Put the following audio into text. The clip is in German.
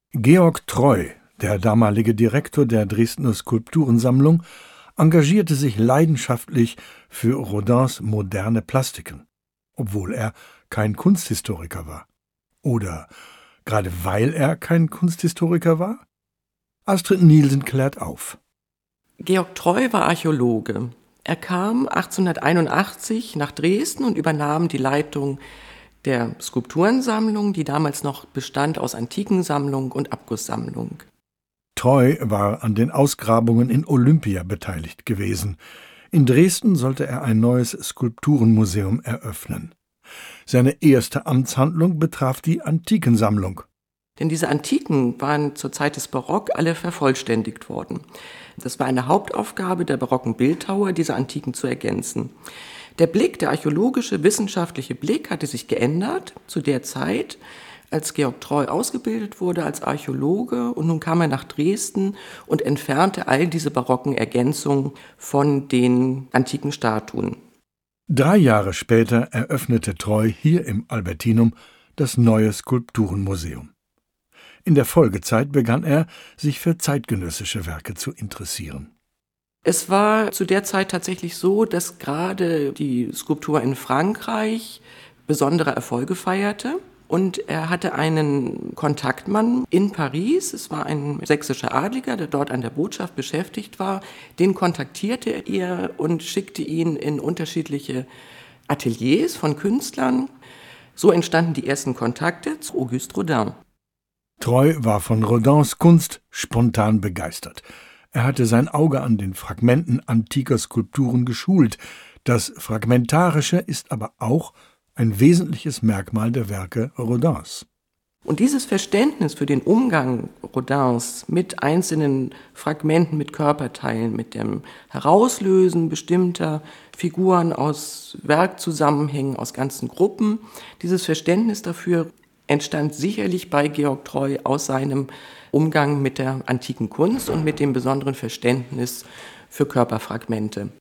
Georg Treu, der damalige Direktor der Dresdner Skulpturensammlung, engagierte sich leidenschaftlich für Rodins moderne Plastiken, obwohl er kein Kunsthistoriker war. Oder gerade weil er kein Kunsthistoriker war? Astrid Nielsen klärt auf. Georg Treu war Archäologe. Er kam 1881 nach Dresden und übernahm die Leitung der Skulpturensammlung, die damals noch bestand aus Antikensammlung und Abgusssammlung. Treu war an den Ausgrabungen in Olympia beteiligt gewesen. In Dresden sollte er ein neues Skulpturenmuseum eröffnen. Seine erste Amtshandlung betraf die Antikensammlung. Denn diese Antiken waren zur Zeit des Barock alle vervollständigt worden. Das war eine Hauptaufgabe der barocken Bildhauer, diese Antiken zu ergänzen. Der Blick, der archäologische, wissenschaftliche Blick hatte sich geändert zu der Zeit, als Georg Treu ausgebildet wurde als Archäologe, und nun kam er nach Dresden und entfernte all diese barocken Ergänzungen von den antiken Statuen. 3 Jahre später eröffnete Treu hier im Albertinum das neue Skulpturenmuseum. In der Folgezeit begann er, sich für zeitgenössische Werke zu interessieren. Es war zu der Zeit tatsächlich so, dass gerade die Skulptur in Frankreich besondere Erfolge feierte. Und er hatte einen Kontaktmann in Paris, es war ein sächsischer Adliger, der dort an der Botschaft beschäftigt war. Den kontaktierte er und schickte ihn in unterschiedliche Ateliers von Künstlern. So entstanden die ersten Kontakte zu Auguste Rodin. Treu war von Rodins Kunst spontan begeistert. Er hatte sein Auge an den Fragmenten antiker Skulpturen geschult. Das Fragmentarische ist aber auch ein wesentliches Merkmal der Werke Rodins. Und dieses Verständnis für den Umgang Rodins mit einzelnen Fragmenten, mit Körperteilen, mit dem Herauslösen bestimmter Figuren aus Werkzusammenhängen, aus ganzen Gruppen, dieses Verständnis dafür entstand sicherlich bei Georg Treu aus seinem Umgang mit der antiken Kunst und mit dem besonderen Verständnis für Körperfragmente.